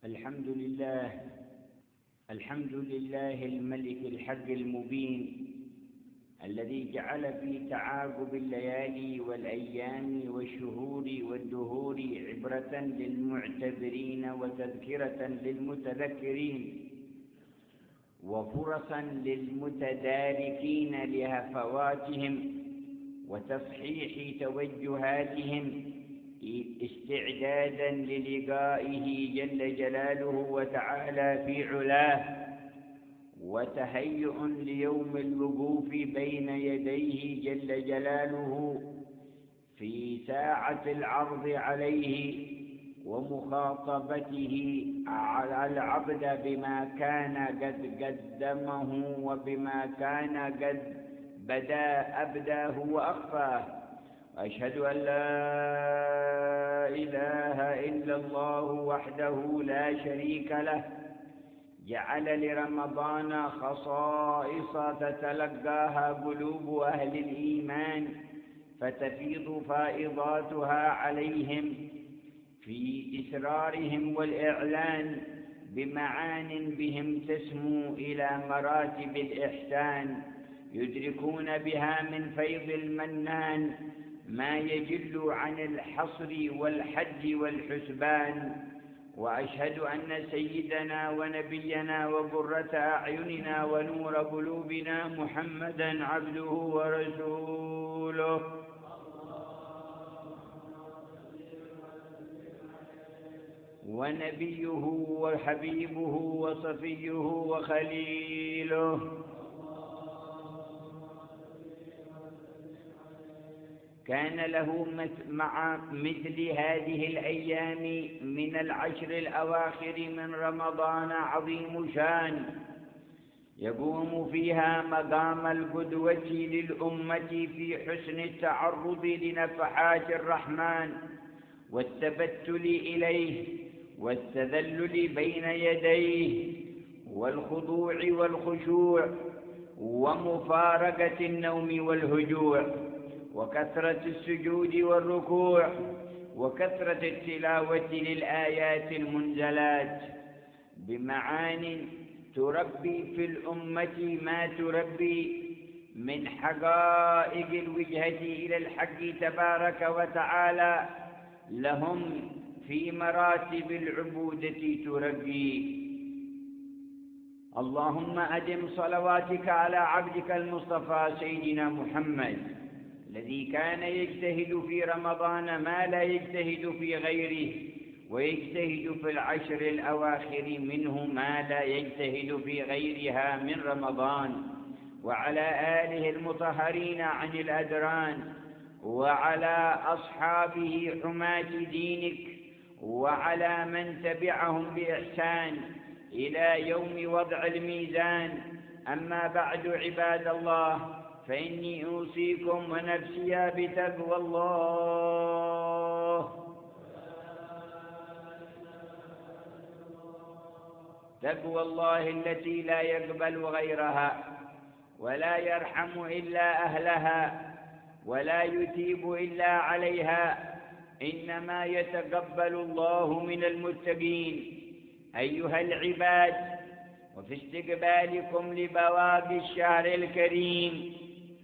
الحمد لله. الحمد لله الملك الحق المبين، الذي جعل في تعاقب الليالي والأيام والشهور والدهور عبرة للمعتبرين وتذكرة للمتذكرين وفرصا للمتداركين لهفواتهم وتصحيح توجهاتهم استعدادا للقائه جل جلاله وتعالى في علاه، وتهيئ ليوم الوقوف بين يديه جل جلاله في ساعة العرض عليه ومخاطبته على العبد بما كان قد قدمه وبما كان قد أبداه وأخفاه. أشهد أن لا إله إلا الله وحده لا شريك له، جعل لرمضان خصائص تتلقاها قلوب أهل الإيمان فتفيض فائضاتها عليهم في إسرارهم والإعلان بمعان بهم تسمو إلى مراتب الإحسان، يدركون بها من فيض المنان ما يجل عن الحصر والحد والحسبان. وأشهد أن سيدنا ونبينا وقرة أعيننا ونور قلوبنا محمدًا عبده ورسوله ونبيه وحبيبه وصفيه وخليله. كان له مع مثل هذه الأيام من العشر الأواخر من رمضان عظيم شان، يقوم فيها مقام القدوة للأمة في حسن التعرض لنفحات الرحمن والتبتل إليه والتذلل بين يديه والخضوع والخشوع ومفارقة النوم والهجوع وكثرة السجود والركوع وكثرة التلاوة للآيات المنزلات بمعان تربي في الأمة ما تربي من حقائق الوجهة إلى الحق تبارك وتعالى لهم في مراتب العبودة تربي. اللهم أدم صلواتك على عبدك المصطفى سيدنا محمد الذي كان يجتهد في رمضان ما لا يجتهد في غيره، ويجتهد في العشر الأواخر منه ما لا يجتهد في غيرها من رمضان، وعلى آله المطهرين عن الأدران، وعلى أصحابه حماة دينك، وعلى من تبعهم بإحسان إلى يوم وضع الميزان. أما بعد عباد الله، فإني أوصيكم ونفسي بتقوى الله. تقوى الله التي لا يقبل غيرها ولا يرحم إلا أهلها ولا يثيب إلا عليها، إنما يتقبل الله من المتقين. أيها العباد، وفي استقبالكم لبواب الشهر الكريم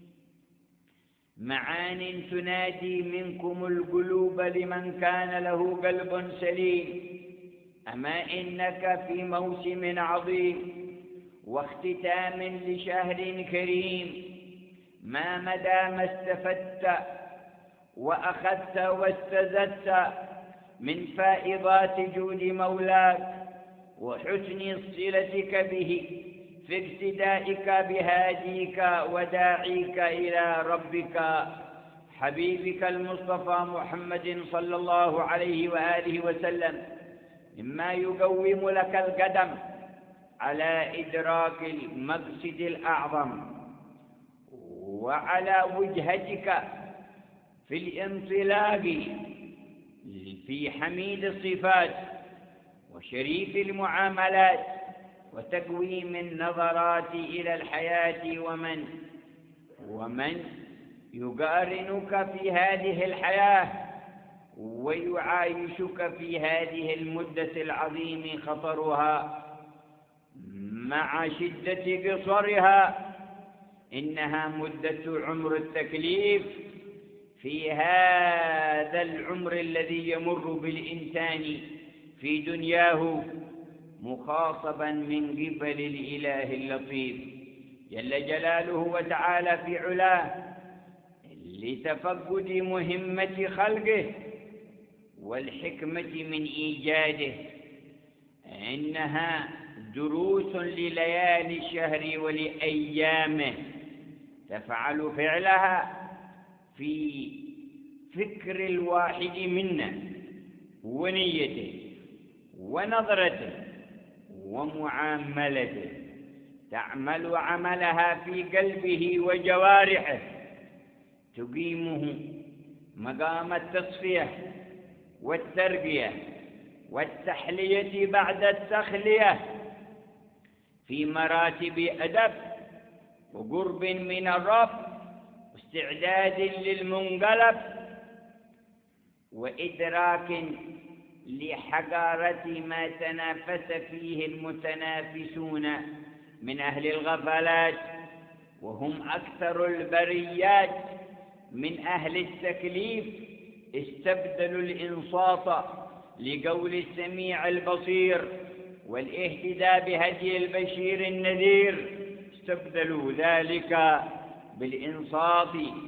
معان تنادي منكم القلوب لمن كان له قلب سليم. أما إنك في موسم عظيم واختتام لشهر كريم، ما مدى ما استفدت وأخذت واستزدت من فائضات جود مولاك وحسن صلتك به في اقتدائك بهاديك وداعيك إلى ربك حبيبك المصطفى محمد صلى الله عليه وآله وسلم، مما يقوم لك القدم على إدراك المقصد الأعظم وعلى وجهتك في الانطلاق في حميد الصفات وشريف المعاملات وتقويم النظرات إلى الحياة ومن يقارنك في هذه الحياة ويعايشك في هذه المدة العظيم خطرها مع شدة قصرها. إنها مدة عمر التكليف. في هذا العمر الذي يمر بالإنسان في دنياه مخاطبا من قبل الإله اللطيف جل جلاله وتعالى في علاه لتفقد مهمة خلقه والحكمة من إيجاده. إنها دروس لليالي الشهر ولأيامه تفعل فعلها في فكر الواحد منا ونيته ونظرته ومعاملته. تعمل عملها في قلبه وجوارحه، تقيمه مقام التصفية والتربية والتحلية بعد التخلية في مراتب أدب وقرب من الرب واستعداد للمنقلب وإدراك لحقارة ما تنافس فيه المتنافسون من أهل الغفلات، وهم أكثر البريات من أهل التكليف. استبدلوا الإنصات لقول السميع البصير والاهتداء بهدي البشير النذير، استبدلوا ذلك بالإنصات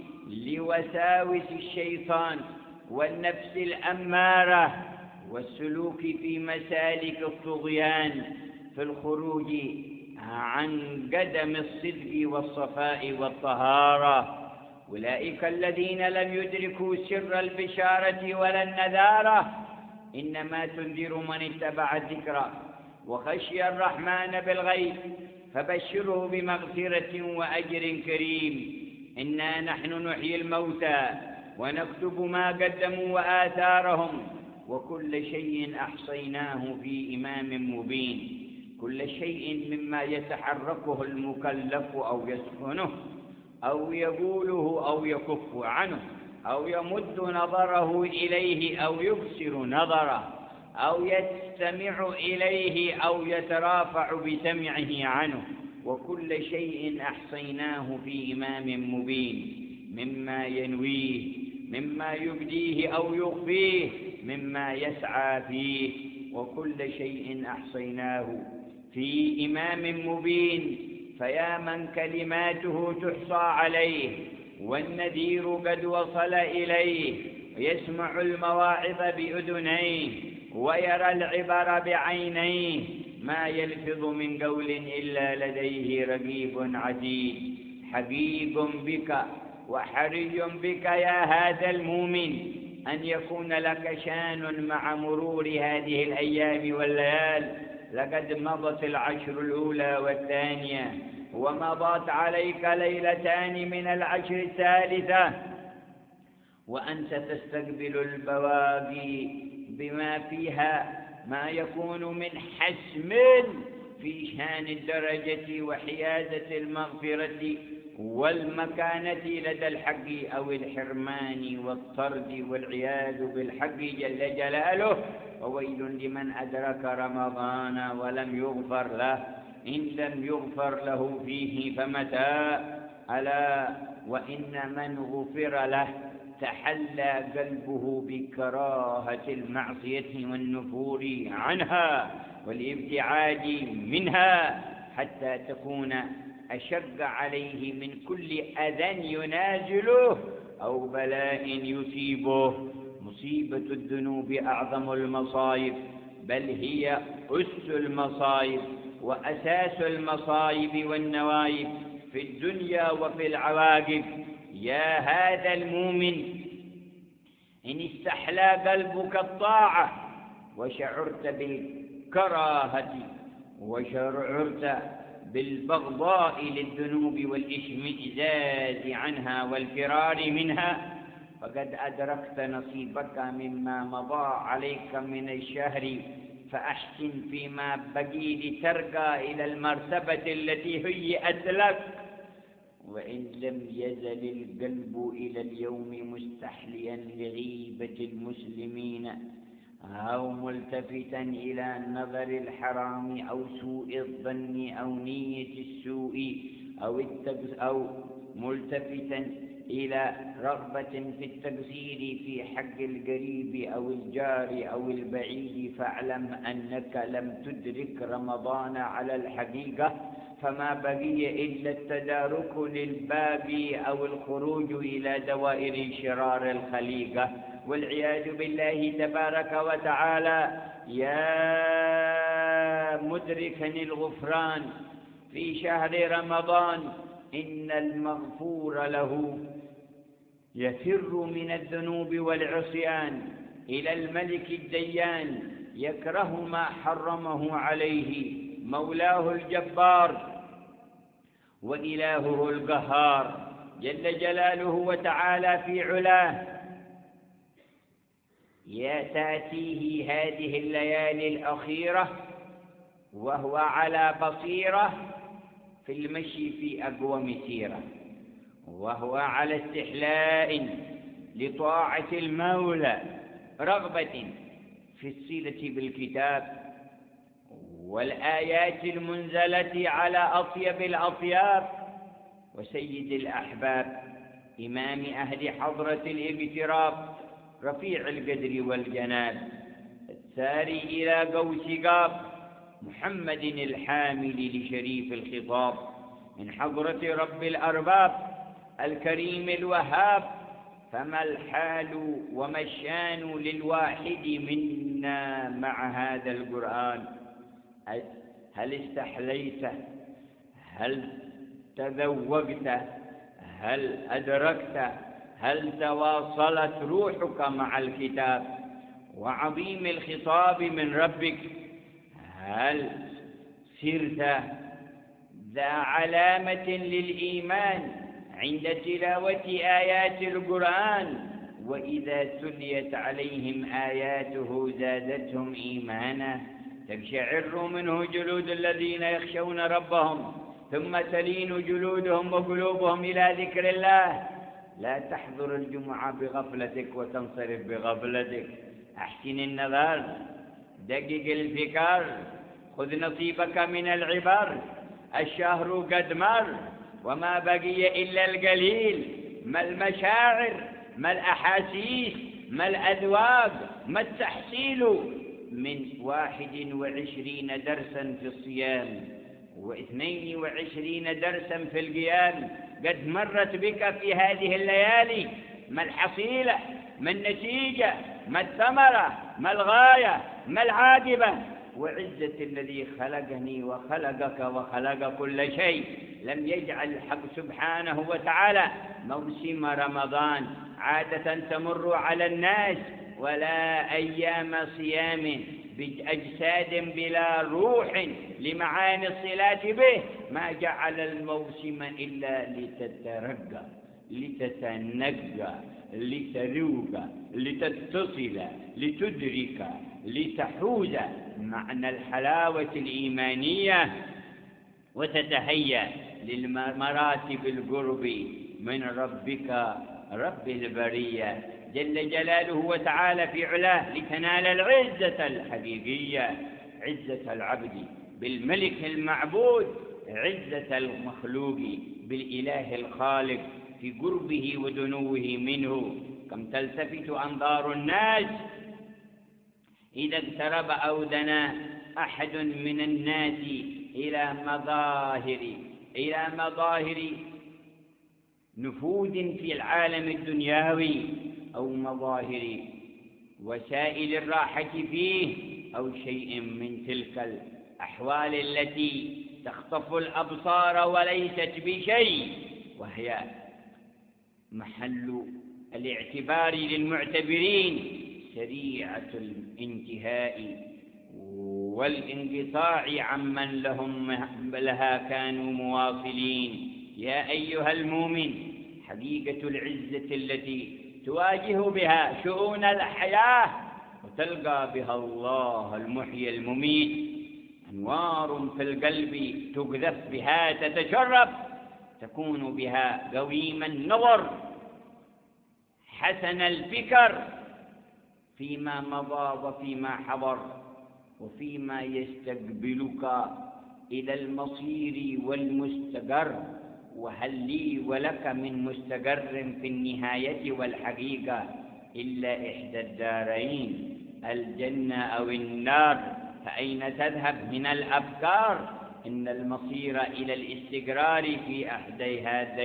لوساوس الشيطان والنفس الأمارة والسلوك في مسالك الطغيان في الخروج عن قدم الصدق والصفاء والطهارة. أولئك الذين لم يدركوا سر البشارة ولا النذارة، إنما تنذر من اتبع الذكر وخشي الرحمن بالغيب فبشره بمغفرة وأجر كريم. إنا نحن نحيي الموتى ونكتب ما قدموا وآثارهم وكل شيء أحصيناه في إمام مبين. كل شيء مما يتحركه المكلف أو يسكنه أو يقوله أو يكف عنه أو يمد نظره إليه أو يبصر نظره أو يستمع إليه أو يترافع بسمعه عنه، وكل شيء أحصيناه في إمام مبين. مما ينويه، مما يبديه أو يخفيه، مما يسعى فيه، وكل شيء أحصيناه في إمام مبين. فيا من كلماته تحصى عليه والنذير قد وصل إليه، يسمع المواعظ بأذنيه ويرى العبر بعينيه، ما يلفظ من قول إلا لديه رقيب عتيد. حبيب بك وحري بك يا هذا المؤمن أن يكون لك شان مع مرور هذه الأيام والليال. لقد مضت العشر الأولى والثانية، ومضت عليك ليلتان من العشر الثالثة، وأنت تستقبل البواقي بما فيها ما يكون من حسم في شان الدرجة وحيازة المغفرة والمكانة لدى الحق أو الحرمان والطرد والعياذ بالحق جل جلاله. وويل لمن أدرك رمضان ولم يغفر له، إن لم يغفر له فيه فمتى. ألا وإن من غفر له تحلى قلبه بكراهة المعصية والنفور عنها والابتعاد منها، حتى تكون أشق عليه من كل أذى ينازله أو بلاء يصيبه. مصيبة الذنوب أعظم المصائب، بل هي أس المصائب وأساس المصائب والنوائب في الدنيا وفي العواقب. يا هذا المؤمن، إن استحلى قلبك الطاعة وشعرت بالكراهة وشعرت بالبغضاء للذنوب والاشمئزاز عنها والفرار منها، فقد أدركت نصيبك مما مضى عليك من الشهر، فأحسن فيما بقي لترقى إلى المرتبة التي هيئت لك. وإن لم يزل القلب إلى اليوم مستحليا لغيبة المسلمين أو ملتفتا إلى نظر الحرام أو سوء الظن أو نية السوء أو ملتفتا إلى رغبة في التقصير في حق القريب أو الجار أو البعيد، فاعلم أنك لم تدرك رمضان على الحقيقة، فما بقي إلا التدارك للباب أو الخروج إلى دوائر شرار الخليقة والعياذ بالله تبارك وتعالى. يا مدركا الغفران في شهر رمضان، إن المغفور له يفر من الذنوب والعصيان إلى الملك الديان، يكره ما حرمه عليه مولاه الجبار وإلهه القهار جل جلاله وتعالى في علاه. تأتيه هذه الليالي الأخيرة وهو على بصيرة في المشي في أقوم سيرة، وهو على استحلاء لطاعة المولى، رغبة في الصلة بالكتاب والآيات المنزلة على أطيب الأطياب وسيد الأحباب، إمام أهل حضرة الاغتراب، رفيع القدر والجناب، الساري إلى قوس قاب، محمد الحامل لشريف الخطاب، من حضرة رب الأرباب الكريم الوهاب. فما الحال وما الشان للواحد منا مع هذا القرآن؟ هل استحليت؟ هل تذوقت؟ هل أدركت؟ هل تواصلت روحك مع الكتاب وعظيم الخطاب من ربك؟ هل صرت ذا علامة للإيمان عند تلاوة آيات القرآن، وإذا تليت عليهم آياته زادتهم إيمانا، تقشعر منه جلود الذين يخشون ربهم ثم تلين جلودهم وقلوبهم إلى ذكر الله. لا تحضر الجمعة بغفلتك وتنصرف بغفلتك، أحسن النظر، دقق الفكر، خذ نصيبك من العبر. الشهر قد مر وما بقي إلا القليل، ما المشاعر، ما الأحاسيس، ما الأذواق، ما التحصيل من 21 درسا في الصيام و22 درسا في القيام قد مرت بك في هذه الليالي. ما الحصيلة، ما النتيجة، ما الثمرة، ما الغاية، ما العاقبة؟ وعزة الذي خلقني وخلقك وخلق كل شيء لم يجعل الحق سبحانه وتعالى موسم رمضان عادة تمر على الناس ولا أيام صيام بأجساد بلا روح لمعاني الصلاة به، ما جعل الموسم إلا لتترقى، لتتنقى، لتروق، لتتصل، لتدرك، لتحوز معنى الحلاوة الإيمانية وتتهيأ للمراتب القرب من ربك رب البرية جل جلاله وتعالى في علاه، لتنال العزة الحقيقية، عزة العبد بالملك المعبود، عزة المخلوق بالإله الخالق في قربه ودنوه منه. كم تلتفت أنظار الناس إذا اقترب أو دنا أحد من الناس إلى مظاهر نفوذ في العالم الدنيوي أو مظاهر وسائل الراحة فيه أو شيء من تلك الأحوال التي تخطف الأبصار وليست بشيء، وهي محل الاعتبار للمعتبرين، سريعة الانتهاء والانقطاع عمن لها كانوا مواصلين. يا أيها المؤمن، حقيقة العزة التي تواجه بها شؤون الحياة وتلقى بها الله المحيي المميت، أنوار في القلب تقذف بها تتشرب تكون بها قويم النظر حسن الفكر فيما مضى وفيما حضر وفيما يستقبلك إلى المصير والمستقر. وهل لي ولك من مستقر في النهاية والحقيقة إلا إحدى الدارين، الجنة أو النار، فأين تذهب من الأفكار؟ إن المصير إلى الاستقرار في أحدى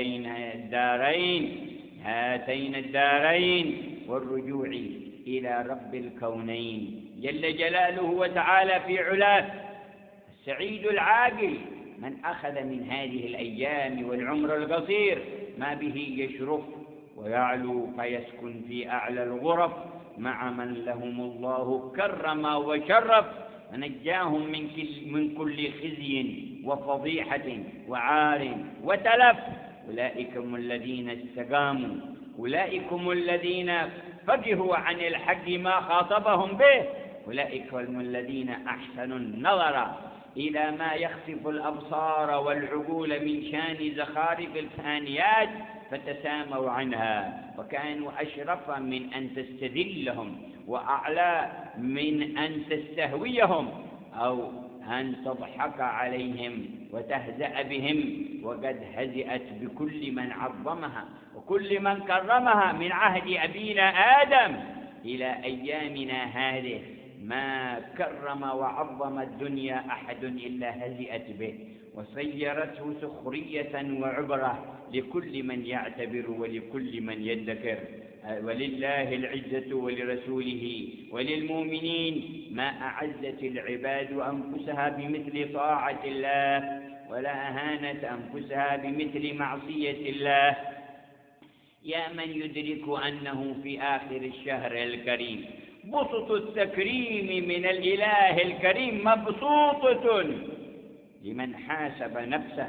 هاتين الدارين والرجوع إلى رب الكونين جل جلاله وتعالى في علاه. السعيد العاقل من أخذ من هذه الأيام والعمر القصير ما به يشرف ويعلو فيسكن في أعلى الغرف مع من لهم الله كرم وشرف ونجاهم من كل خزي وفضيحة وعار وتلف. أولئكم الذين استقاموا، أولئكم الذين فقهوا عن الحق ما خاطبهم به، أولئكم الذين أحسنوا النظر إلى ما يخطف الأبصار والعقول من شان زخارف الفانيات فتساموا عنها، وكانوا أشرف من أن تستذلهم وأعلى من أن تستهويهم أو أن تضحك عليهم وتهزأ بهم، وقد هزئت بكل من عظمها وكل من كرمها من عهد أبينا آدم إلى أيامنا هذه. ما كرم وعظم الدنيا أحد إلا هزئت به وصيرته سخرية وعبرة لكل من يعتبر ولكل من يدكر. ولله العزة ولرسوله وللمؤمنين ما أعزت العباد أنفسها بمثل طاعة الله ولا أهانت أنفسها بمثل معصية الله. يا من يدرك أنه في آخر الشهر الكريم بسط التكريم من الإله الكريم مبسوطة لمن حاسب نفسه،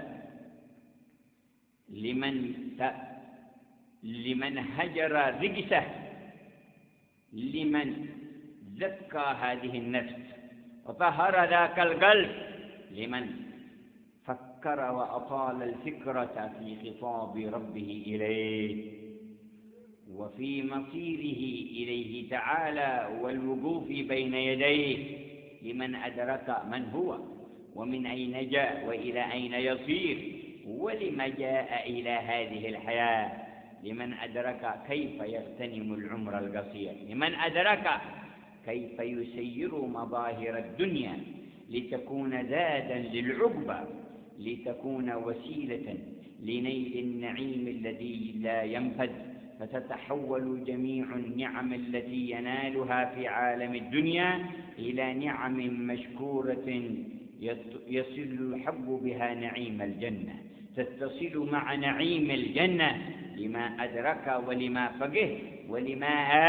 لمن هجر رجسه، لمن زكى هذه النفس وطهر ذاك القلب، لمن فكر وأطال الفكرة في خطاب ربه إليه وفي مصيره إليه تعالى والوقوف بين يديه، لمن أدرك من هو ومن أين جاء وإلى أين يصير ولما جاء إلى هذه الحياة، لمن أدرك كيف يغتنم العمر القصير، لمن أدرك كيف يسير مظاهر الدنيا لتكون زادا للعقبى، لتكون وسيلة لنيل النعيم الذي لا ينفد، فتتحول جميع النعم التي ينالها في عالم الدنيا إلى نعم مشكورة يصل الحب بها نعيم الجنة، تتصل مع نعيم الجنة لما أدرك ولما فقه ولما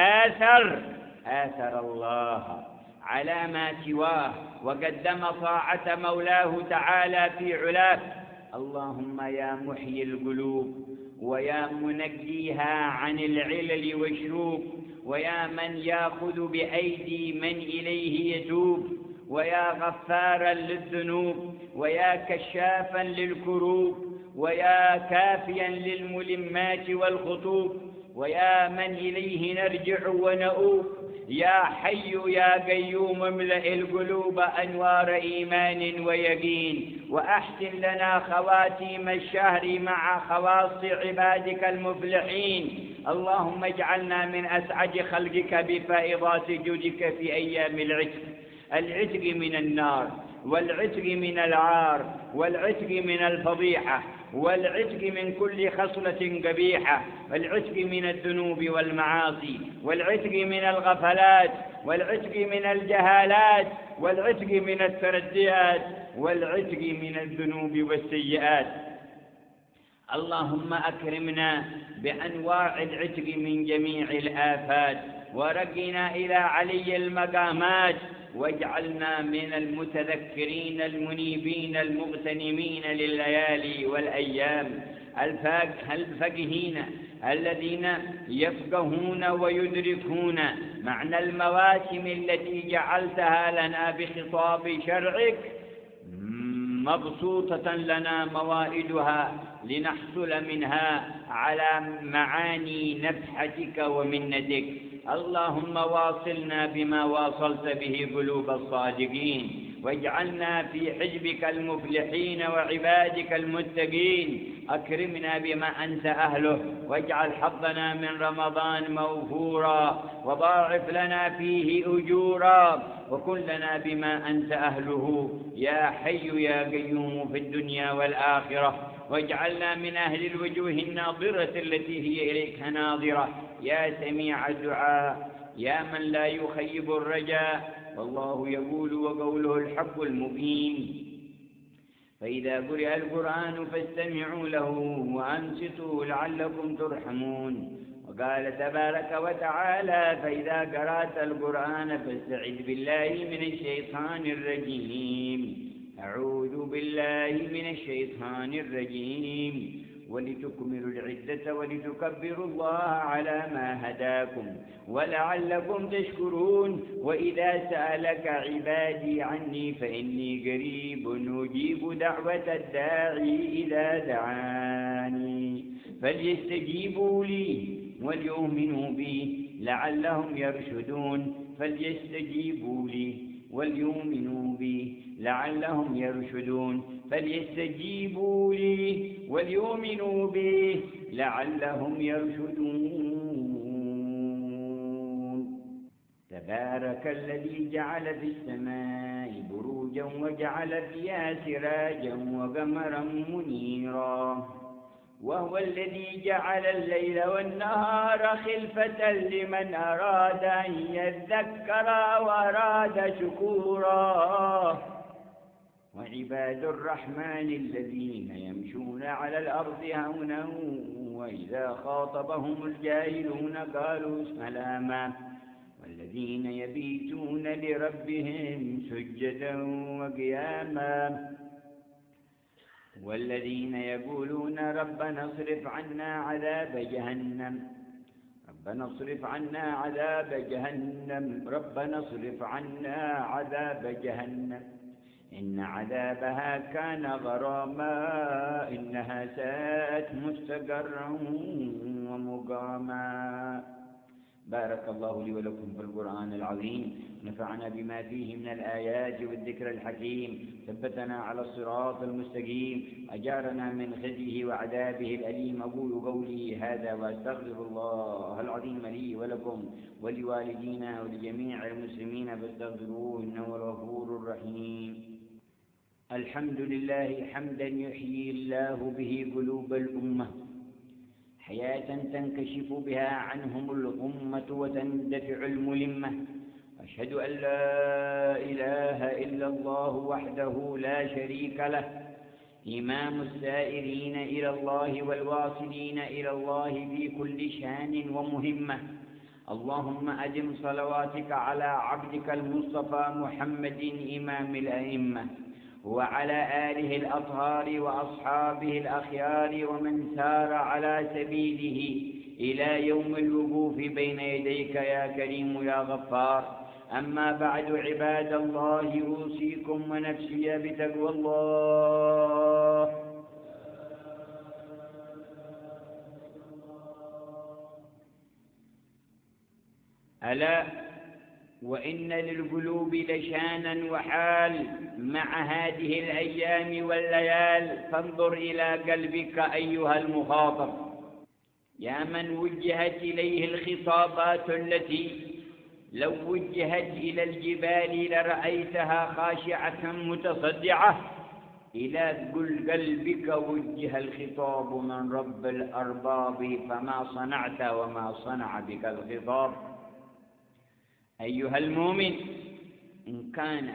آثر الله على ما سواه وقدم طاعة مولاه تعالى في علاه. اللهم يا محيي القلوب ويا منجيها عن العلل والشوك، ويا من يأخذ بأيدي من إليه يتوب، ويا غفارا للذنوب، ويا كشافا للكروب، ويا كافيا للملمات والخطوب، ويا من إليه نرجع ونؤوب، يا حي يا قيوم املأ القلوب أنوار إيمان ويقين، وأحسن لنا خواتيم الشهر مع خواص عبادك المفلحين. اللهم اجعلنا من أسعد خلقك بفائضات جودك في أيام العتق من النار، والعتق من العار، والعتق من الفضيحة، والعتق من كل خصلة قبيحة، والعتق من الذنوب والمعاصي، والعتق من الغفلات، والعتق من الجهالات، والعتق من الترديات، والعتق من الذنوب والسيئات. اللهم أكرمنا بأنواع العتق من جميع الآفات، ورقنا إلى علي المقامات، واجعلنا من المتذكرين المنيبين المغتنمين لليالي والأيام، الفقهين الذين يفقهون ويدركون معنى المواسم التي جعلتها لنا بخطاب شرعك مبسوطة لنا موائدها لنحصل منها على معاني نفحتك ومنتك. اللهم واصلنا بما واصلت به قلوب الصادقين، واجعلنا في حزبك المفلحين وعبادك المتقين. أكرمنا بما أنت أهله، واجعل حظنا من رمضان موفورا، وضاعف لنا فيه أجورا، وكن لنا بما أنت أهله يا حي يا قيوم في الدنيا والآخرة. واجعلنا من أهل الوجوه الناظرة التي هي إليك ناظرة، يا سميع الدعاء، يا من لا يخيب الرجاء. والله يقول وقوله الحق المبين: فإذا قرئ القرآن فاستمعوا له وأنصتوا لعلكم ترحمون. وقال تبارك وتعالى: فإذا قرأت القرآن فاستعذ بالله من الشيطان الرجيم. أعوذ بالله من الشيطان الرجيم. ولتكملوا العدة ولتكبروا الله على ما هداكم ولعلكم تشكرون. وإذا سألك عبادي عني فإني قريب أجيب دعوة الداعي إذا دعاني فليستجيبوا لي وليؤمنوا بي لعلهم يرشدون. فليستجيبوا لي وليؤمنوا بي لعلهم يرشدون. فليستجيبوا لي وليؤمنوا به لعلهم يرشدون. تبارك الذي جعل في السماء بروجا وجعل فيها سراجا وقمرا منيرا، وهو الذي جعل الليل والنهار خلفة لمن أراد أن يذكر وأراد شكورا. وعباد الرحمن الذين يمشون على الأرض هونا وإذا خاطبهم الجاهلون قالوا سلاما. والذين يبيتون لربهم سجدا وقياما. والذين يقولون ربنا اصرف عنا عذاب جهنم ربنا اصرف عنا عذاب جهنم ربنا اصرف عنا عذاب جهنم إن عذابها كان غراما إنها ساءت مستقرا ومقاما. بارك الله لي ولكم في القرآن العظيم، نفعنا بما فيه من الآيات والذكر الحكيم، ثبتنا على الصراط المستقيم، أجارنا من خزيه وعذابه الأليم. أقول قولي هذا وأستغفر الله العظيم لي ولكم ولوالدينا ولجميع المسلمين فاستغفروه إنه الغفور الرحيم. الحمد لله حمدا يحيي الله به قلوب الأمة، حياة تنكشف بها عنهم الغمة وتندفع الملمة. أشهد أن لا إله إلا الله وحده لا شريك له، إمام السائرين إلى الله والواصلين إلى الله في كل شان ومهمة. اللهم أدم صلواتك على عبدك المصطفى محمد إمام الأئمة، وعلى آله الأطهار وأصحابه الأخيار ومن سار على سبيله إلى يوم الوقوف بين يديك يا كريم يا غفار. أما بعد عباد الله، أوصيكم ونفسي بتقوى الله. ألا وإن للقلوب لشانا وحال مع هذه الأيام والليال، فانظر إلى قلبك أيها المخاطب، يا من وجهت إليه الخطابات التي لو وجهت إلى الجبال لرأيتها خاشعة متصدعة. إلى قلبك وجه الخطاب من رب الأرباب، فما صنعت وما صنع بك الخطاب. أيها المؤمن، إن كان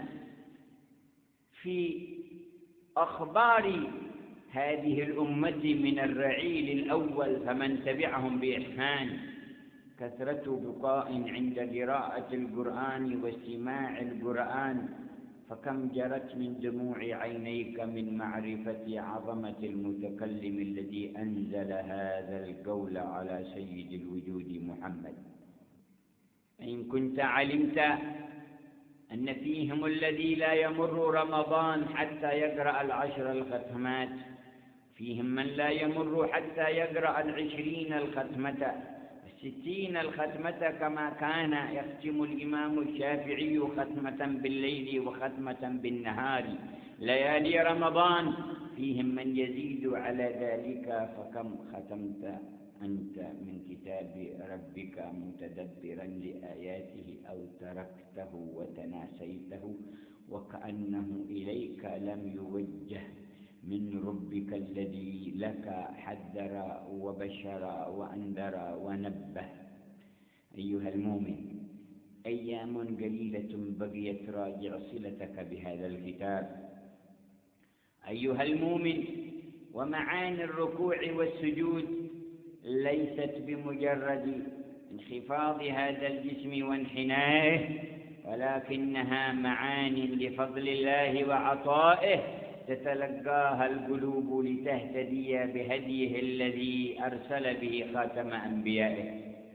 في أخبار هذه الأمة من الرعيل الأول فمن تبعهم بإحسان كثرة بقاء عند قراءة القرآن واستماع القرآن، فكم جرت من دموع عينيك من معرفة عظمة المتكلم الذي أنزل هذا القول على سيد الوجود محمد. إن كنت علمت أن فيهم الذي لا يمر رمضان حتى يقرأ العشر الختمات، فيهم من لا يمر حتى يقرأ 20 الختمة 60 الختمة، كما كان يختم الإمام الشافعي ختمة بالليل وختمة بالنهار ليالي رمضان. فيهم من يزيد على ذلك، فكم ختمت أنت من كتاب ربك متدبرا لآياته أو تركته وتناسيته وكأنه إليك لم يوجه من ربك الذي لك حذر وبشر وأنذر ونبه. أيها المؤمن، أيام قليلة بقيت، راجع صلتك بهذا الكتاب. أيها المؤمن، ومعاني الركوع والسجود ليست بمجرد انخفاض هذا الجسم وانحنائه، ولكنها معان لفضل الله وعطائه تتلقاها القلوب لتهتدي بهديه الذي أرسل به خاتم أنبيائه.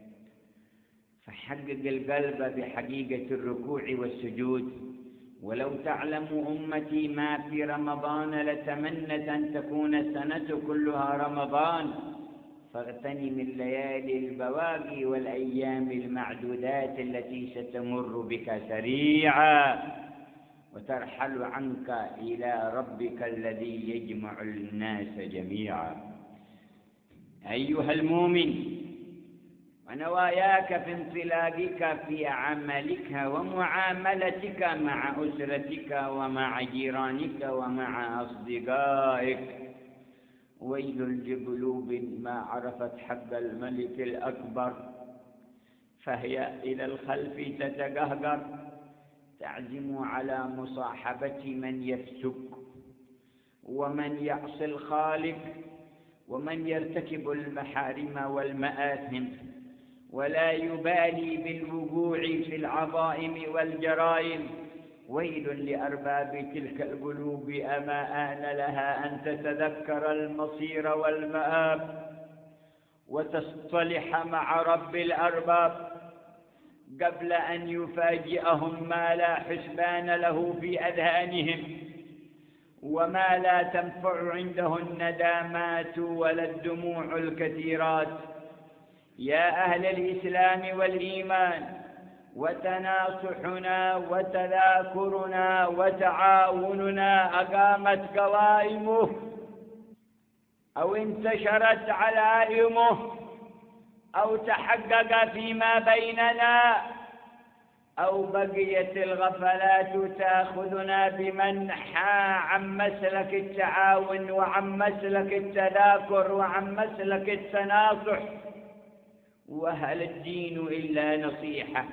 فحقق القلب بحقيقة الركوع والسجود. ولو تعلم أمتي ما في رمضان لتمنت أن تكون السنة كلها رمضان، فاغتنم الليالي البواقي والأيام المعدودات التي ستمر بك سريعا وترحل عنك إلى ربك الذي يجمع الناس جميعا. أيها المؤمن، ونواياك في انطلاقك في عملك ومعاملتك مع أسرتك ومع جيرانك ومع أصدقائك. ويل لقلوب ما عرفت حق الملك الأكبر، فهي إلى الخلف تتقهقر، تعزم على مصاحبة من يفسق ومن يعصي الخالق ومن يرتكب المحارم والمآثم، ولا يبالي بالوقوع في العظائم والجرائم. ويل لأرباب تلك القلوب، أما آن لها أن تتذكر المصير والمآب وتصطلح مع رب الأرباب قبل أن يفاجئهم ما لا حسبان له في أذهانهم، وما لا تنفع عنده الندامات ولا الدموع الكثيرات. يا أهل الإسلام والإيمان، وتناصحنا وتذاكرنا وتعاوننا أقامت قوائمه أو انتشرت علائمه أو تحقق فيما بيننا، أو بقيت الغفلات تأخذنا بمنحى عن مسلك التعاون وعن مسلك التذاكر وعن مسلك التناصح. وهل الدين إلا نصيحة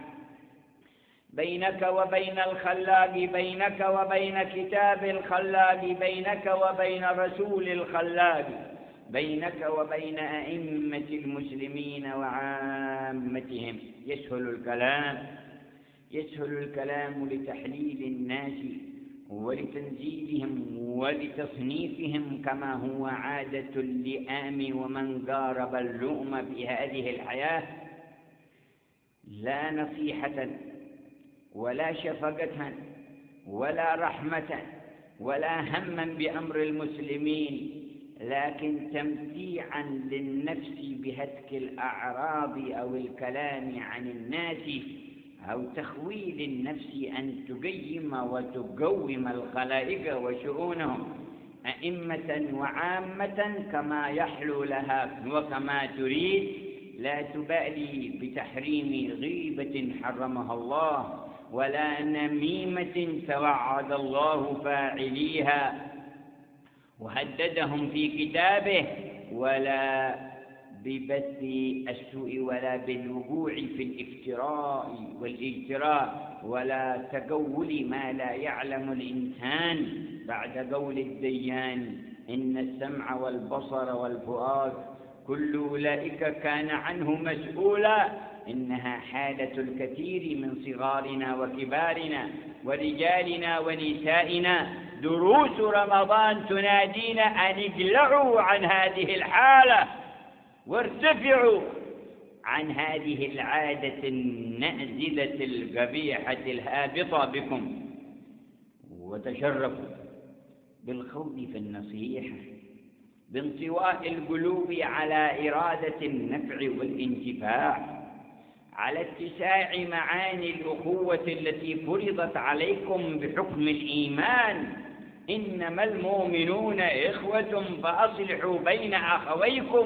بينك وبين الخلاق، بينك وبين كتاب الخلاق، بينك وبين رسول الخلاق، بينك وبين أئمة المسلمين وعامتهم. يسهل الكلام لتحليل الناس ولتنزيلهم ولتصنيفهم كما هو عادة اللئام ومن قارب اللؤم في هذه الحياة. لا نصيحة ولا شفقة ولا رحمة ولا هما بأمر المسلمين، لكن تمتيعا للنفس بهتك الأعراض أو الكلام عن الناس، أو تخويل النفس أن تقيم وتقوم الخلائق وشؤونهم أئمة وعامة كما يحلو لها وكما تريد، لا تبالي بتحريم غيبة حرمها الله ولا نميمة توعد الله فاعليها وهددهم في كتابه، ولا ببث السوء ولا بالوقوع في الافتراء والاجتراء، ولا تقول ما لا يعلم الإنسان بعد قول الديان إن السمع والبصر والفؤاد كل أولئك كان عنه مسؤولا. إنها حالة الكثير من صغارنا وكبارنا ورجالنا ونسائنا. دروس رمضان تنادينا أن اقلعوا عن هذه الحالة وارتفعوا عن هذه العادة النازلة القبيحة الهابطة بكم، وتشرفوا بالخوض في النصيحة، بانطواء القلوب على إرادة النفع والانتفاع، على اتساع معاني الأخوة التي فرضت عليكم بحكم الإيمان. إنما المؤمنون إخوة فأصلحوا بين أخويكم.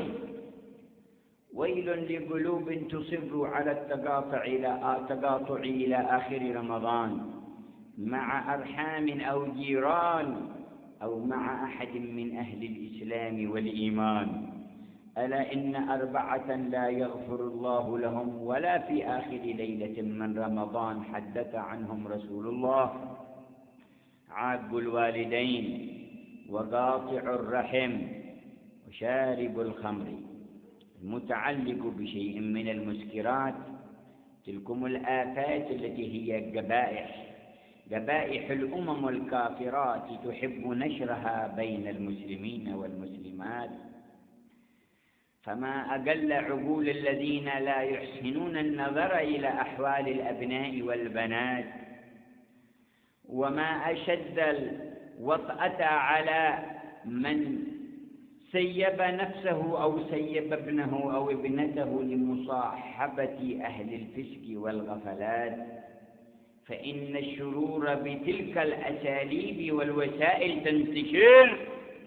ويل لقلوب تصر على التقاطع إلى آخر رمضان مع أرحام أو جيران أو مع أحد من أهل الإسلام والإيمان. ألا إن 4 لا يغفر الله لهم ولا في آخر ليلة من رمضان حدث عنهم رسول الله: عاق الوالدين، وقاطع الرحم، وشارب الخمر، المتعلق بشيء من المسكرات. تلكم الآفات التي هي قبائح الأمم الكافرات تحب نشرها بين المسلمين والمسلمات. فما أقل عقول الذين لا يحسنون النظر إلى أحوال الأبناء والبنات، وما أشد الوطأة على من سيب نفسه أو سيب ابنه أو ابنته لمصاحبة أهل الفسق والغفلات. فإن الشرور بتلك الأساليب والوسائل تنتشر،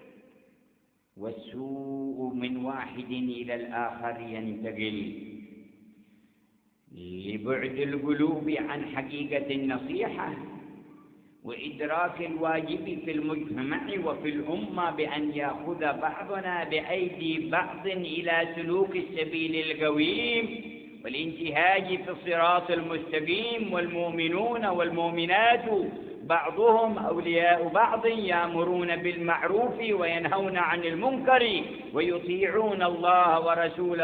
والسوء من واحد إلى الآخر ينتقل، لبعد القلوب عن حقيقة النصيحة وإدراك الواجب في المجتمع وفي الأمة بأن يأخذ بعضنا بأيدي بعض إلى سلوك السبيل القويم والانتهاج في الصراط المستقيم. والمؤمنون والمؤمنات بعضهم أولياء بعض، يأمرون بالمعروف وينهون عن المنكر ويطيعون الله ورسوله.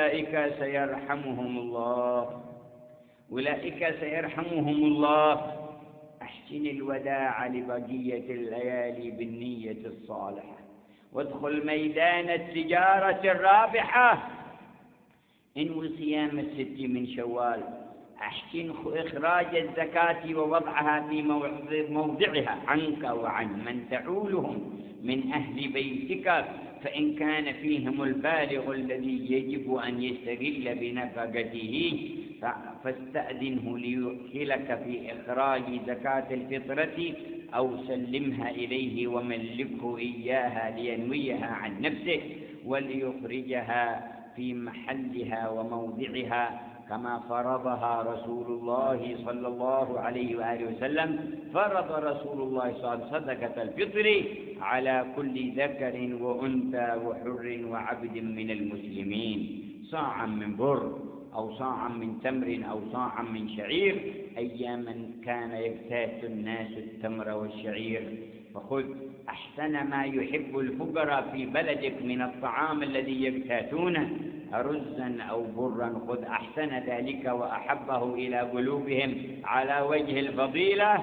أولئك سيرحمهم الله. أحسن الوداع لبقية الليالي بالنية الصالحة، وادخل ميدان التجارة الرابحة. انوي صيام 6 من شوال. أحسن إخراج الزكاة ووضعها في موضعها عنك وعن من تعولهم من أهل بيتك، فإن كان فيهم البالغ الذي يجب أن يستغل بنفقته فاستأذنه ليدخلك في إخراج زكاة الفطرة، أو سلمها إليه وملكه إياها لينويها عن نفسه وليخرجها في محلها وموضعها كما فرضها رسول الله صلى الله عليه وآله وسلم. فرض رسول الله صلى الله عليه وسلم صدقة الفطر على كل ذكر وأنثى وحر وعبد من المسلمين، صاعا من بر أو صاعا من تمر أو صاعا من شعير، أياما كان يكتات الناس التمر والشعير. فخذ أحسن ما يحب الفقراء في بلدك من الطعام الذي يكتاتونه، رزا أو برا، خذ أحسن ذلك وأحبه إلى قلوبهم على وجه الفضيلة،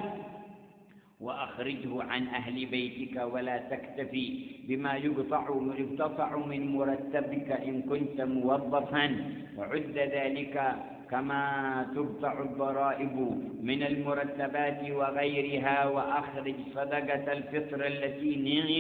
وأخرجه عن أهل بيتك، ولا تكتفي بما يقطع من مرتبك إن كنت موظفا، وعد ذلك كما تقطع الضرائب من المرتبات وغيرها. وأخرج صدقة الفطر التي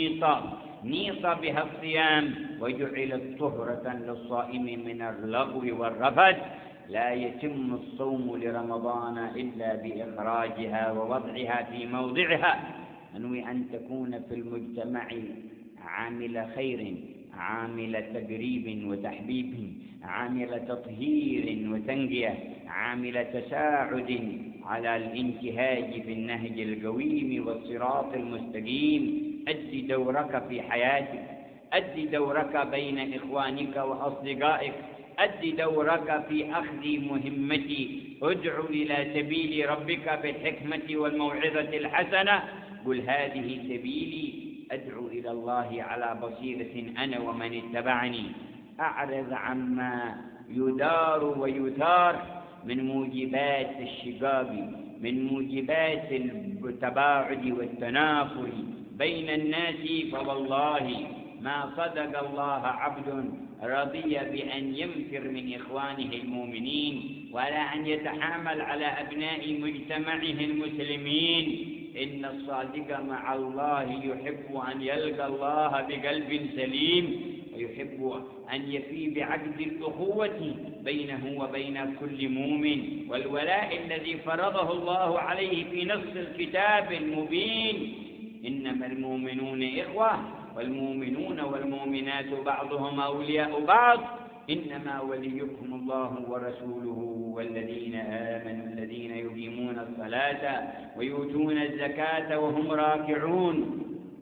نيط بها الصيام وجعلت طهرة للصائم من اللغو والرفث. لا يتم الصوم لرمضان إلا بإخراجها ووضعها في موضعها. أنوي أن تكون في المجتمع عامل خير، عامل تقريب وتحبيب، عامل تطهير وتنقية، عامل تساعد على الانتهاج في النهج القويم والصراط المستقيم. أد دورك في حياتك، أد دورك بين إخوانك وأصدقائك، أد دورك في أخذ مهمتي. ادع إلى سبيل ربك بالحكمة والموعظة الحسنة. قل هذه سبيلي أدعو إلى الله على بصيرة أنا ومن اتبعني. أعرض عما يدار ويثار من موجبات الشقاق، من موجبات التباعد والتنافر بين الناس. فوالله ما صدق الله عبد رضي بأن ينفر من إخوانه المؤمنين ولا أن يتحامل على أبناء مجتمعه المسلمين. إن الصادق مع الله يحب أن يلقى الله بقلب سليم، ويحب أن يفي بعقد الأخوة بينه وبين كل مؤمن، والولاء الذي فرضه الله عليه في نص الكتاب المبين: إنما المؤمنون إخوة، والمؤمنون والمؤمنات بعضهم أولياء بعض، إنما وليكم الله ورسوله والذين آمنوا الذين يقيمون الصلاة ويؤتون الزكاة وهم راكعون.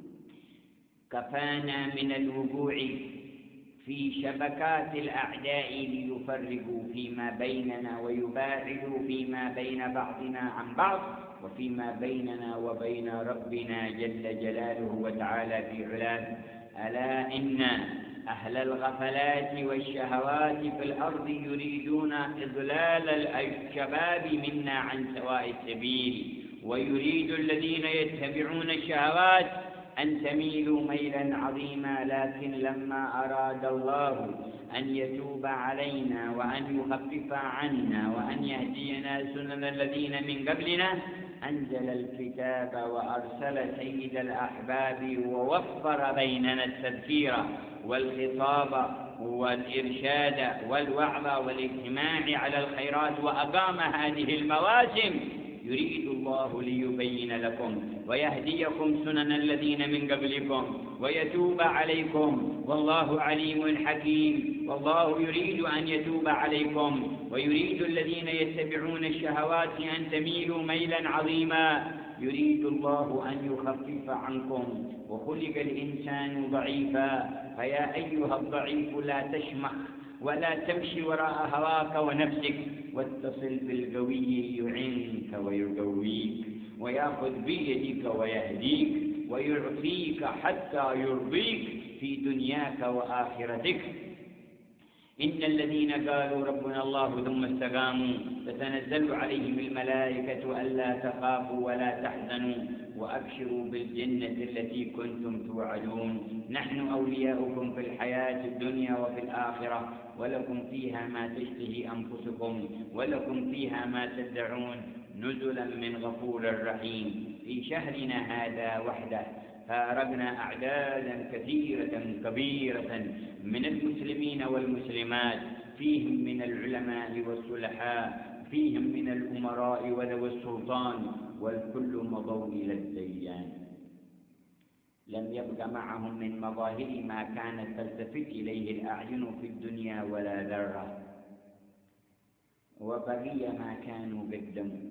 كفانا من الوقوع في شبكات الأعداء ليفرقوا فيما بيننا ويباعدوا فيما بين بعضنا عن بعض وفيما بيننا وبين ربنا جل جلاله وتعالى في علاه. ألا إن أهل الغفلات والشهوات في الأرض يريدون إضلال الشباب منا عن سواء السبيل، ويريد الذين يتبعون الشهوات أن تميلوا ميلا عظيما. لكن لما أراد الله أن يتوب علينا وأن يخفف عنا وأن يهدينا سنن الذين من قبلنا أنزل الكتاب وأرسل سيد الأحباب ووفر بيننا التذكير والخطاب والإرشاد والوعظ والاجتماع على الخيرات، وأقام هذه المواسم. يريد الله ليبين لكم ويهديكم سنن الذين من قبلكم ويتوب عليكم، والله عليم حكيم. والله يريد أن يتوب عليكم، ويريد الذين يتبعون الشهوات أن تميلوا ميلا عظيما. يريد الله أن يخفف عنكم، وخلق الإنسان ضعيفا، فيا أيها الضعيف لا تشمخ ولا تمشي وراء هواك ونفسك، واتصل بالقوي يعنك ويقويك، ويأخذ بيدك ويهديك ويعطيك حتى يرضيك في دنياك وآخرتك. إن الذين قالوا ربنا الله ثم استقاموا تتنزل عليهم الملائكة ألا تخافوا ولا تحزنوا وأبشروا بالجنة التي كنتم توعدون. نحن أولياؤكم في الحياة الدنيا وفي الآخرة، ولكم فيها ما تشتهي أنفسكم ولكم فيها ما تدعون، نزلا من غفور رحيم. في شهرنا هذا وحده فارقنا أعدادا كثيرة كبيرة من المسلمين والمسلمات، فيهم من العلماء والصلحاء، فيهم من الأمراء وذوي السلطان، والكل مضوا إلى الديان. لم يبق معهم من مظاهر ما كانت تلتفت إليه الأعين في الدنيا ولا ذرة، وبقي ما كانوا قدموا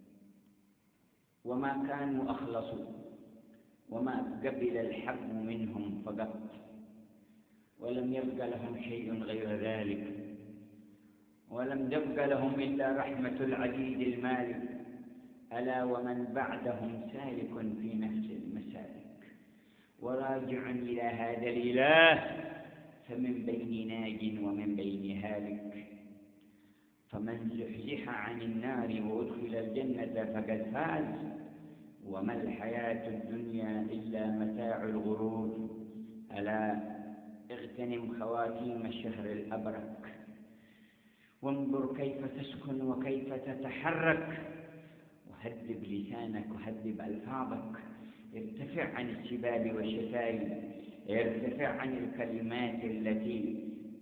وما كانوا أخلصوا، وما قبل الحق منهم فقط، ولم يبق لهم شيء غير ذلك، ولم يبق لهم إلا رحمة العزيز المالك. ألا ومن بعدهم سالك في نفس المسالك وراجع إلى هذا الإله، فمن بين ناج ومن بين هالك. فمن زحزح عن النار وأدخل الجنة فقد فاز، وما الحياة الدنيا إلا متاع الغرور. ألا اغتنم خواتيم الشهر الأبرك، وانظر كيف تسكن وكيف تتحرك، وهذب لسانك وهذب ألفاظك، ارتفع عن السباب والشتائم، ارتفع عن الكلمات التي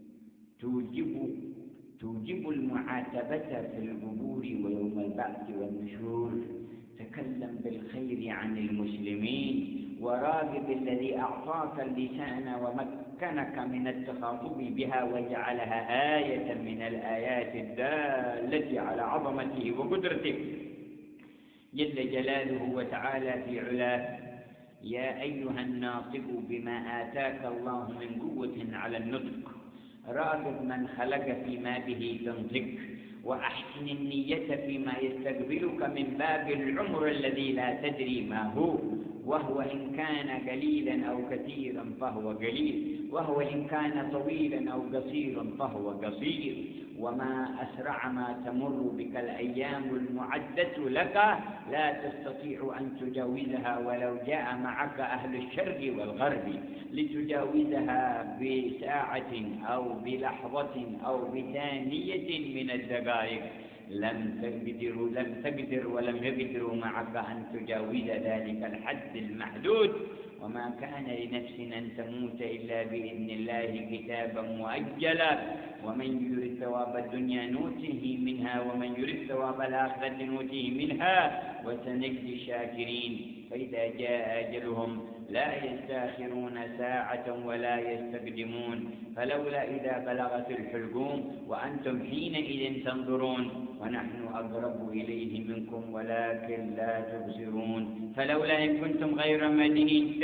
توجب المعاتبة في القبور ويوم البعث والنشور. تكلم بالخير عن المسلمين، وراقب الذي أعطاك اللسان ومكنك من التخاطب بها وجعلها آية من الآيات الدالة على عظمته وقدرته جل جلاله وتعالى في علاه. يا أيها الناطق بما آتاك الله من قوة على النطق، راقب من خلق فيما به تنطق، وأحسن النية فيما يستقبلك من باب العمر الذي لا تدري ما هو، وهو إن كان قليلا أو كثيرا فهو قليل، وهو إن كان طويلا أو قصيرا فهو قصير، وما أسرع ما تمر بك الأيام المعدة لك، لا تستطيع أن تجاوزها ولو جاء معك أهل الشرق والغرب لتجاوزها بساعة أو بلحظة أو بثانية من الدقائق. لم تقدر ولم يقدروا معك أن تجاوز ذلك الحد المحدود. وما كان لنفس أن تموت إلا بإذن الله كتابا مؤجلا، ومن يرد ثواب الدنيا نؤته منها ومن يرد ثواب الآخرة نؤته منها وسنجزي الشاكرين. فإذا جاء أجلهم لا يستأخرون ساعة ولا يستقدمون. فلولا إذا بلغت الحلقوم وأنتم حينئذ تنظرون ونحن أقرب إليه منكم ولكن لا تبصرون. فلولا إن كنتم غير مدينين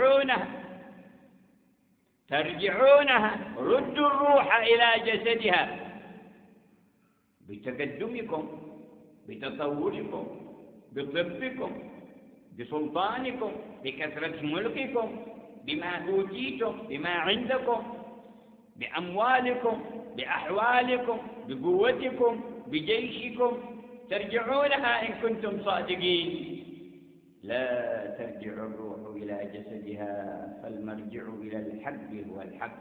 ترجعونها ردوا الروح إلى جسدها بتقدمكم بتطوركم بطبكم بسلطانكم بكثرة ملككم بما أوتيتم بما عندكم بأموالكم بأحوالكم بقوتكم بجيشكم، ترجعونها إن كنتم صادقين. لا ترجع الروح إلى جسدها فالمرجع إلى الحق هو الحق.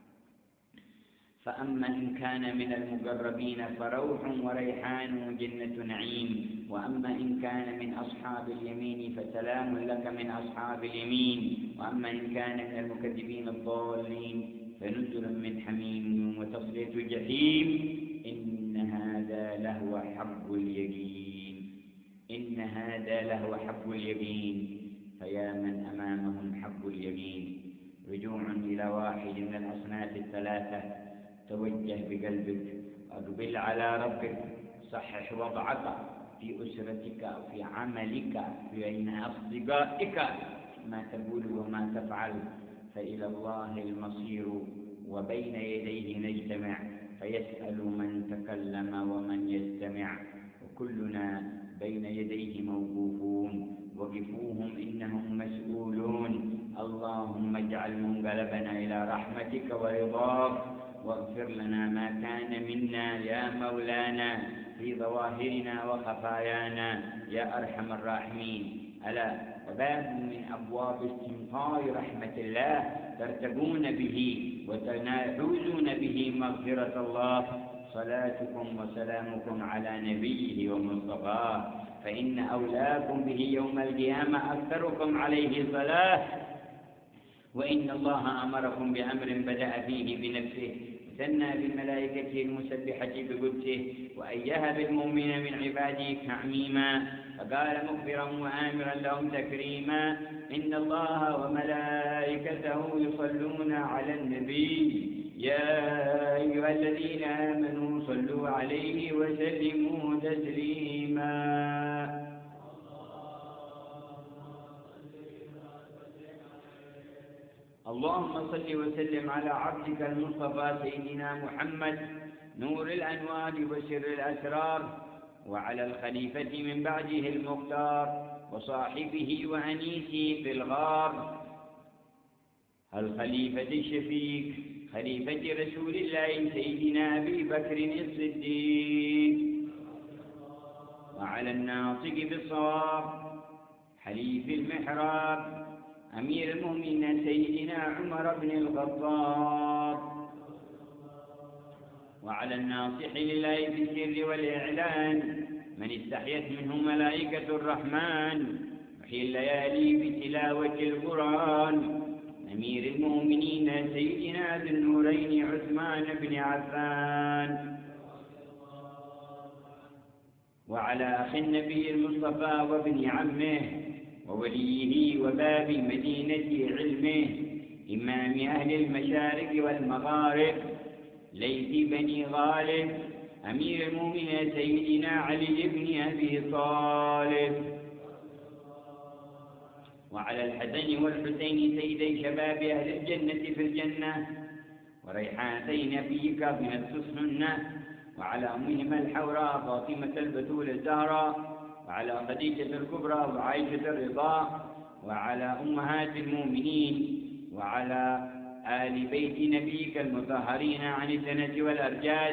فأما إن كان من المقربين فروح وريحان وجنة نعيم، وأما إن كان من أصحاب اليمين فسلام لك من أصحاب اليمين، وأما إن كان من المكذبين الضالين فنزل من حميم وتصلية جحيم. إن هذا لهو حق اليقين، إن هذا لهو حق اليقين. فيا من أمامهم حق اليقين رجوع إلى واحد من الأصناف الثلاثة. توجه بقلبك، أقبل على ربك، صحح وضعك في أسرتك في عملك بين أصدقائك ما تقول وما تفعل، فإلى الله المصير وبين يديه نجتمع، فيسأل من تكلم ومن يستمع، وكلنا بين يديه موقوفون. وقفوهم إنهم مسؤولون. اللهم اجعل منقلبنا إلى رحمتك ورضاك، واغفر لنا ما كان منا يا مولانا في ظواهرنا وخفايانا يا أرحم الراحمين. ألا وباب من أبواب استمطار رحمة الله ترتقون به وتنالون به مغفرة الله. صلاتكم وسلامكم على نبيه ومصطفاه، فإن أولاكم به يوم القيامة أكثركم عليه صلاة. وإن الله أمركم بأمر بدأ فيه بنفسه ثنى بملائكته المسبحة بقدسه وأيها بالمؤمن من عباده تعميما، فقال مخبرا وآمرا لهم تكريما: إن الله وملائكته يصلون على النبي يا أيها الذين آمنوا صلوا عليه وسلموا تسليما. اللهم صل وسلم على عبدك المصطفى سيدنا محمد نور الأنوار وسر الأسرار، وعلى الخليفة من بعده المختار وصاحبه وأنيسه في الغار، الخليفة الشفيق خليفة رسول الله سيدنا أبي بكر الصديق، وعلى الناطق بالصواب حليف المحراب أمير المؤمنين سيدنا عمر بن الخطاب، وعلى الناصح لله بالسر والإعلان من استحيت منه ملائكة الرحمن وحي الليالي بتلاوة القرآن أمير المؤمنين سيدنا ذي النورين عثمان بن عفان، وعلى أخي النبي المصطفى وابن عمه ووليه وباب مدينة علمه إمام أهل المشارق والمغارب ليث بني غالب أمير المؤمنين سيدنا علي بن أبي طالب، وعلى الحسن والحسين سيدي شباب أهل الجنة في الجنة وريحانتي نبيك من السنة، وعلى أمهما الحوراء فاطمة البتول الزهراء، وعلى خديجة الكبرى وعائشة الرضا، وعلى أمهات المؤمنين، وعلى آل بيت نبيك المطهرين عن الدنس والأرجاز،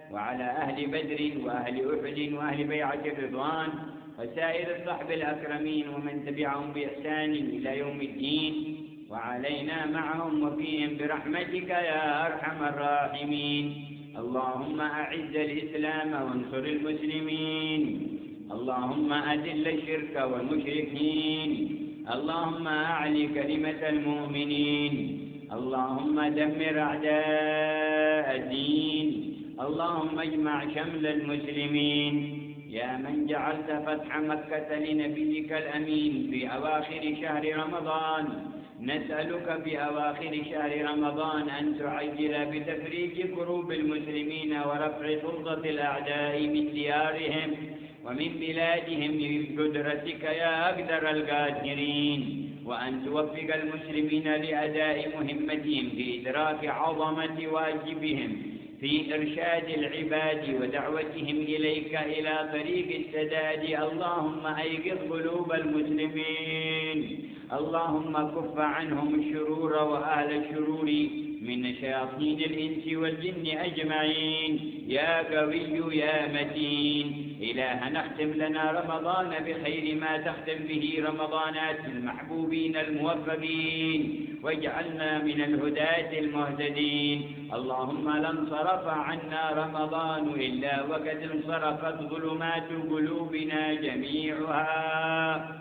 وعلى أهل بدر وأهل أحد وأهل بيعة الرضوان وسائر الصحب الأكرمين ومن تبعهم بإحسان إلى يوم الدين، وعلينا معهم وفيهم برحمتك يا أرحم الراحمين. اللهم أعز الإسلام وانصر المسلمين، اللهم أذل الشرك والمشركين، اللهم أعلِ كلمة المؤمنين، اللهم دمر أعداء الدين، اللهم اجمع شمل المسلمين. يا من جعلت فتح مكة لنبيك الأمين في أواخر شهر رمضان، نسألك في أواخر شهر رمضان أن تعجل بتفريج كروب المسلمين ورفع سلطة الأعداء من ديارهم ومن بلادهم بقدرتك يا أقدر القادرين، وأن توفق المسلمين لأداء مهمتهم بإدراك عظمة واجبهم في إرشاد العباد ودعوتهم إليك إلى طريق السداد. اللهم أيقظ قلوب المسلمين، اللهم كف عنهم الشرور وأهل الشرور من شياطين الإنس والجن أجمعين يا قوي يا متين. إله نختم لنا رمضان بخير ما تختم به رمضانات المحبوبين الموفقين، واجعلنا من الهداة المهتدين. اللهم لا انصرف عنا رمضان إلا وقد انصرفت ظلمات قلوبنا جميعها،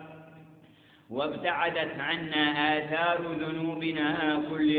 وابتعدت عنا آثار ذنوبنا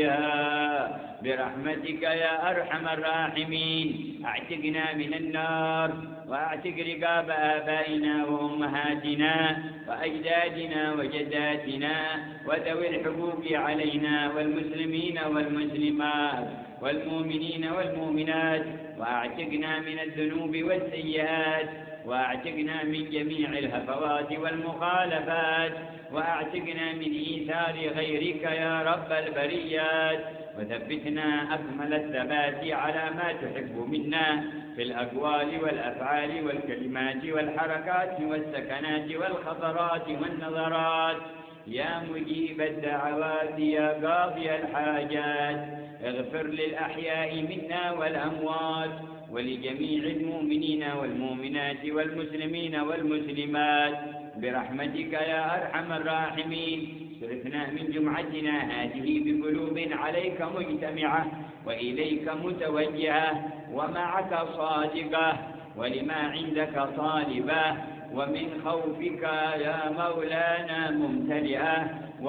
كلها برحمتك يا أرحم الراحمين. اعتقنا من النار، واعتق رقاب آبائنا وأمهاتنا وأجدادنا وجداتنا وذوي الحقوق علينا والمسلمين والمسلمات والمؤمنين والمؤمنات، واعتقنا من الذنوب والسيئات، واعتقنا من جميع الهفوات والمخالفات، واعتقنا من إيثار غيرك يا رب البريات، وثبتنا أكمل الثبات على ما تحب منا في الأقوال والأفعال والكلمات والحركات والسكنات والخطرات والنظرات يا مجيب الدعوات يا قاضي الحاجات. اغفر للأحياء منا والأموات ولجميع المؤمنين والمؤمنات والمسلمين والمسلمات برحمتك يا أرحم الراحمين. صرفنا من جمعتنا هذه بقلوب عليك مجتمعة وإليك متوجهة ومعك صادقة ولما عندك طالبة، ومن خوفك يا مولانا ممتلئة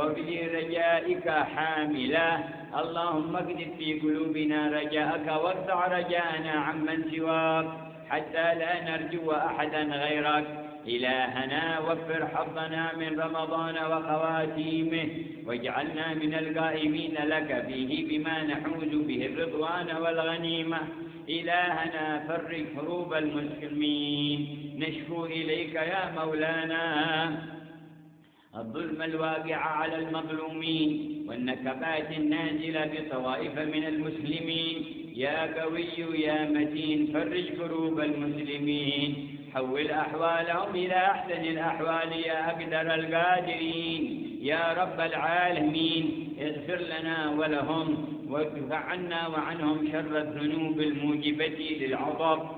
وبرجائك حاملة. اللهم اجد في قلوبنا رجاءك وارفع رجاءنا عمن سواك حتى لا نرجو أحدا غيرك. إلهنا وفر حظنا من رمضان وخواتيمه، واجعلنا من القائمين لك فيه بما نحوز به الرضوان والغنيمة. إلهنا فرج كروب المسلمين، نشكو إليك يا مولانا الظلم الواقع على المظلومين والنكبات النازلة بطوائف من المسلمين يا قوي يا متين. فرج كروب المسلمين، حول أحوالهم إلى أحسن الأحوال يا أقدر القادرين يا رب العالمين. اغفر لنا ولهم وادفع عنا وعنهم شر الذنوب الموجبة للعطب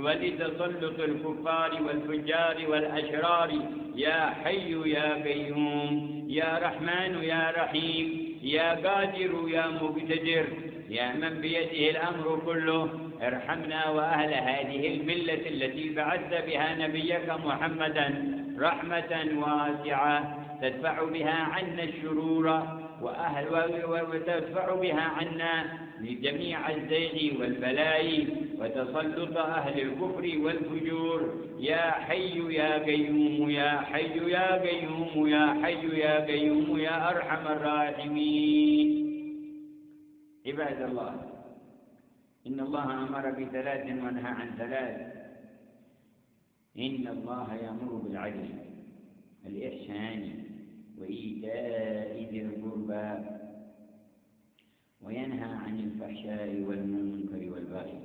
ولتسلط الكفار والفجار والأشرار يا حي يا قيوم يا رحمن يا رحيم يا قادر يا مقتدر يا من بيده الأمر كله. ارحمنا وأهل هذه الملة التي بعثت بها نبيك محمدا رحمة واسعة تدفع بها عنا الشرور وتدفع بها عنا لجميع الزيغ والبلاء وتسلط أهل الكفر والفجور يا حي يا قيوم يا حي يا قيوم يا حي يا قيوم يا أرحم الراحمين. عباد الله، إن الله أمر بثلاث ونهى عن ثلاث. إن الله يأمر بالعدل والإحسان وإيتاء ذي القربى وينهى عن الفحشاء والمنكر والبغي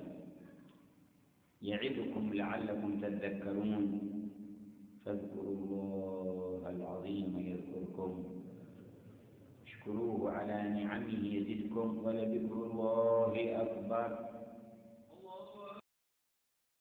يعظكم لعلكم تذكرون. فاذكروا الله العظيم يذكركم، اشكروه على نعمه يزدكم، ولذكر الله أكبر.